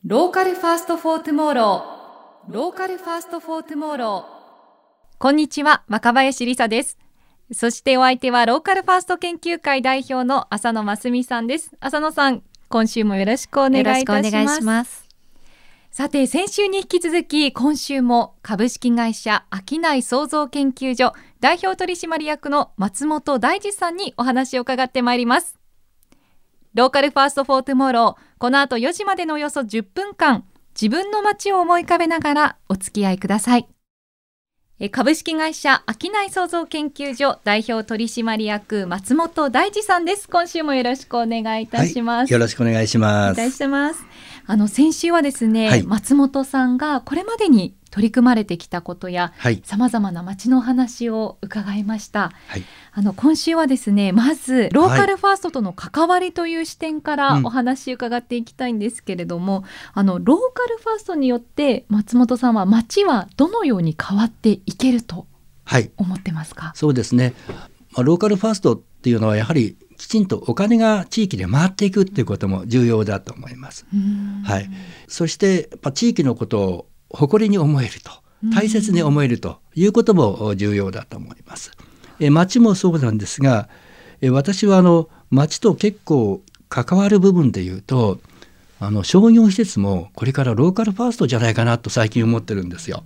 ローカルファーストフォートゥモロー。ローカルファーストフォートゥモロー。こんにちは、若林理沙です。そしてお相手はローカルファースト研究会代表の浅野真澄さんです。浅野さん、今週もよろしくお願いいたします。さて、先週に引き続き今週も株式会社商い創造研究所代表取締役の松本大二さんにお話を伺ってまいります。ローカルファーストフォートゥモロー、この後4時までのおよそ10分間、自分の街を思い浮かべながらお付き合いください。株式会社商い創造研究所代表取締役松本大二さんです。今週もよろしくお願いいたします。 よろしくお願いします。 お願いします。先週はですね、松本さんがこれまでに取り組まれてきたことや、さまざまな街の話を伺いました。今週はですね、まずローカルファーストとの関わりという視点からお話を伺っていきたいんですけれども、ローカルファーストによって松本さんは街はどのように変わっていけると思ってますか？ そうですね、ローカルファーストっていうのはやはりきちんとお金が地域で回っていくっていうことも重要だと思います。そして地域のことを誇りに思えると、大切に思えるということも重要だと思います。町もそうなんですが、私は町と結構関わる部分でいうと、商業施設もこれからローカルファーストじゃないかなと最近思ってるんですよ。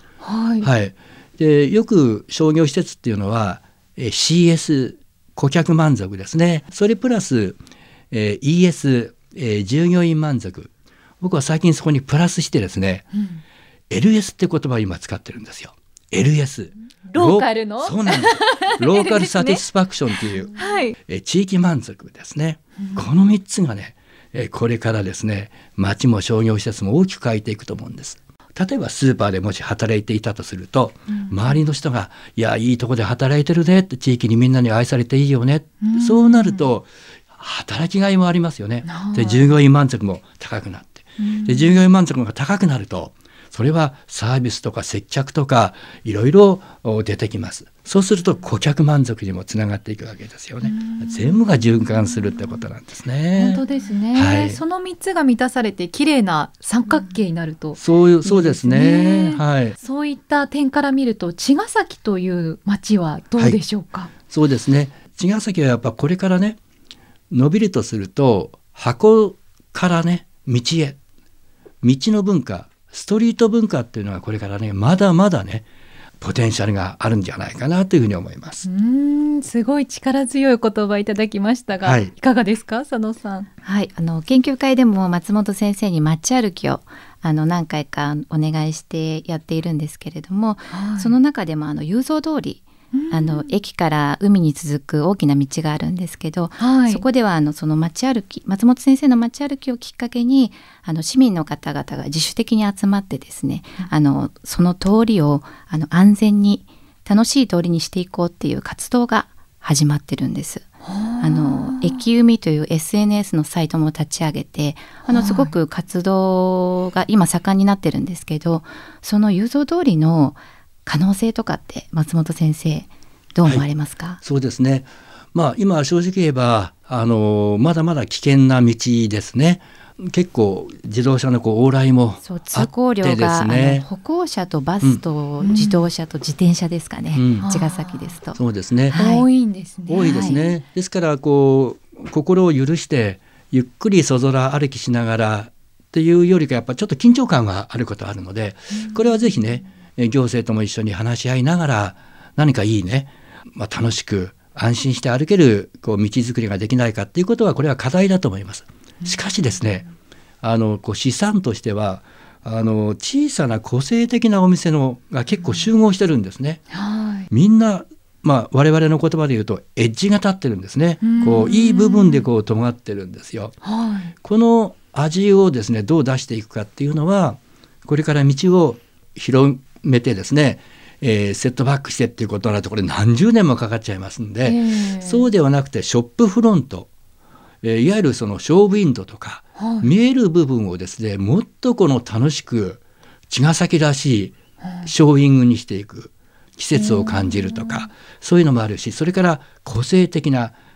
で、よく商業施設っていうのは、CS 顧客満足ですね。それプラス、ES、従業員満足。僕は最近そこにプラスしてですね、LS って言葉を今使ってるんですよ。LS。 ローカルの？ そうなんです。ローカルサティスファクションという、地域満足ですね。この3つがね、これからですね、町も商業施設も大きく変えていくと思うんです。例えばスーパーでもし働いていたとすると、周りの人がいや、いいとこで働いてるねって、地域にみんなに愛されていいよね、そうなると働きがいもありますよね。で、従業員満足も高くなって、で、従業員満足が高くなると、それはサービスとか接客とかいろいろ出てきます。そうすると顧客満足にもつながっていくわけですよね。全部が循環するってことなんですね。 本当ですね。その3つが満たされて綺麗な三角形になるといいですね。 そうですね。 そういった点から見ると、茅ヶ崎という町はどうでしょうか？ そうですね。茅ヶ崎はやっぱこれからね、伸びるとすると、箱からね、道へ、道の文化、ストリート文化っていうのはこれからね、まだまだね、ポテンシャルがあるんじゃないかなというふうに思います。 すごい力強い言葉いただきましたが、いかがですか、佐野さん？ 研究会でも松本先生に街歩きを何回かお願いしてやっているんですけれども、その中でも雄三通り、駅から海に続く大きな道があるんですけど、そこではその街歩き、松本先生の街歩きをきっかけに市民の方々が自主的に集まってですね、その通りを安全に楽しい通りにしていこうっていう活動が始まってるんです。駅海という SNS のサイトも立ち上げて、すごく活動が今盛んになってるんですけど、その雄三通りの可能性とかって松本先生どう思われますか？ そうですね、今正直言えばまだまだ危険な道ですね。結構自動車の往来もあってですね、 通行量が歩行者とバスと自動車と自転車ですかね、茅ヶ崎ですと。 そうですね、 多いんですね。 多いですね。ですから心を許してゆっくりそぞら歩きしながらっていうよりか、やっぱちょっと緊張感があることあるので、これはぜひね、行政とも一緒に話し合いながら、何かいいね、楽しく安心して歩ける道づくりができないかっていうことは、これは課題だと思います。しかしですね、資産としては小さな個性的なお店が結構集合してるんですね。みんな、我々の言葉で言うとエッジが立ってるんですね。いい部分で尖ってるんですよ。この味をですね、どう出していくかっていうのは、これから道を広めてですね、セットバックしてっていうことになると、これ何十年もかかっちゃいますんで、そうではなくてショップフロント、いわゆるそのショーウィンドとか、見える部分をですね、もっと楽しく茅ヶ崎らしいショーウィングにしていく、季節を感じるとか、そういうのもあるし、それから個性的な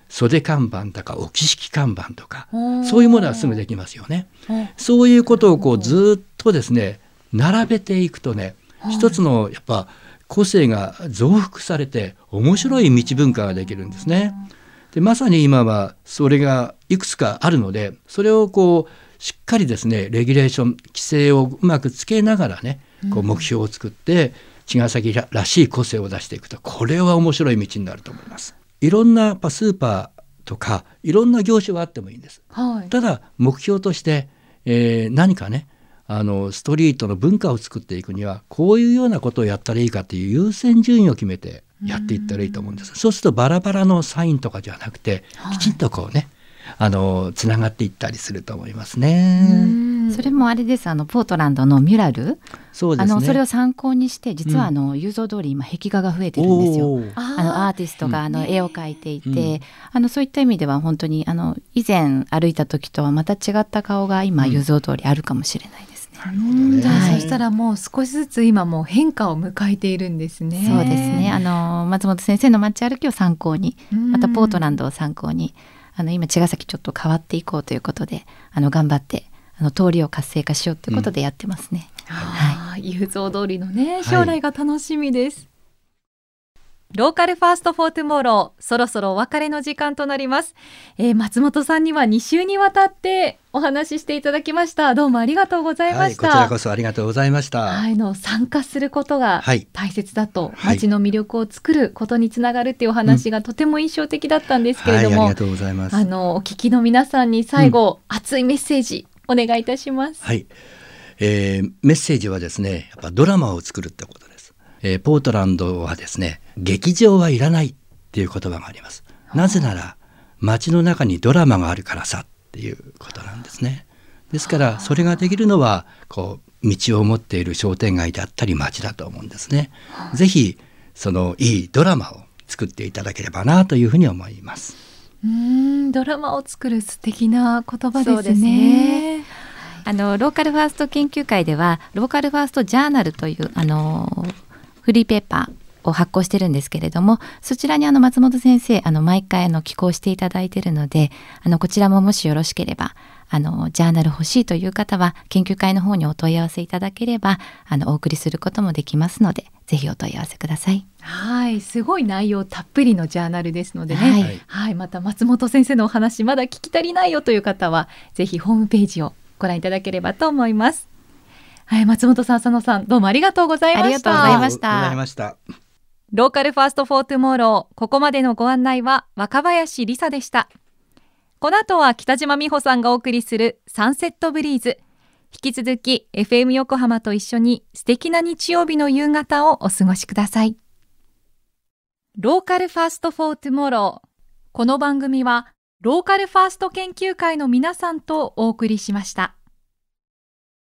袖看板とか置き式看板とか、そういうものはすぐできますよね。そういうことをずっとですね並べていくとね、一つのやっぱ個性が増幅されて面白い道文化ができるんですね。でまさに今はそれがいくつかあるので、それをしっかりですねレギュレーション規制をうまくつけながらね目標を作って茅ヶ崎らしい個性を出していくと、これは面白い道になると思います。いろんなスーパーとかいろんな業種があってもいいんです、ただ目標として、何かねストリートの文化を作っていくにはこういうようなことをやったらいいかという優先順位を決めてやっていったらいいと思うんです。そうするとバラバラのサインとかじゃなくて、きちんとつながっていったりすると思いますね。 それもあれです。ポートランドのミュラル、 そうですね、 それを参考にして実は雄三通り今壁画が増えてるんですよ。アーティストが絵を描いていて、そういった意味では本当に以前歩いた時とはまた違った顔が今雄三通りあるかもしれないですね。 じゃあそしたらもう少しずつ今もう変化を迎えているんですね。 そうですね。松本先生の街歩きを参考に、またポートランドを参考に今茅ヶ崎ちょっと変わっていこうということで頑張って通りを活性化しようということでやってますね。 雄三通りのね将来が楽しみです。ローカルファーストフォートゥモーロー、そろそろお別れの時間となります。松本さんには2週にわたってお話ししていただきました。どうもありがとうございました。 こちらこそありがとうございました。 参加することが大切だと、街の魅力を作ることにつながるっていうお話がとても印象的だったんですけれども、 ありがとうございます。 お聞きの皆さんに最後、熱いメッセージお願いいたします。 メッセージはですね、やっぱドラマを作るってことです。ポートランドはですね、劇場はいらないっていう言葉があります。なぜなら街の中にドラマがあるからさっていうことなんですね。ですからそれができるのは道を持っている商店街であったり街だと思うんですね。ぜひそのいいドラマを作っていただければなというふうに思います。 ドラマを作る素敵な言葉ですね。 ローカルファースト研究会ではローカルファーストジャーナルというフリーペーパーを発行してるんですけれども、そちらに松本先生毎回寄稿していただいているので、こちらももしよろしければジャーナル欲しいという方は研究会の方にお問い合わせいただければお送りすることもできますので、ぜひお問い合わせください。 すごい内容たっぷりのジャーナルですのでね、また松本先生のお話まだ聞き足りないよという方はぜひホームページをご覧いただければと思います。松本さん、佐野さん、どうもありがとうございました。 ありがとうございました。 ローカルファーストフォートゥモーロー、ここまでのご案内は若林理沙でした。この後は北島美穂さんがお送りするサンセットブリーズ。引き続き FM 横浜と一緒に素敵な日曜日の夕方をお過ごしください。ローカルファーストフォートゥモーロー。この番組はローカルファースト研究会の皆さんとお送りしました。